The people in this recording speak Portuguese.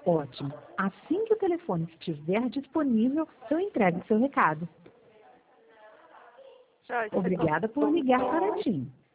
Ótimo. Assim que o telefone estiver disponível, eu entrego seu recado. Joyce, Obrigada por ligar para a TIM.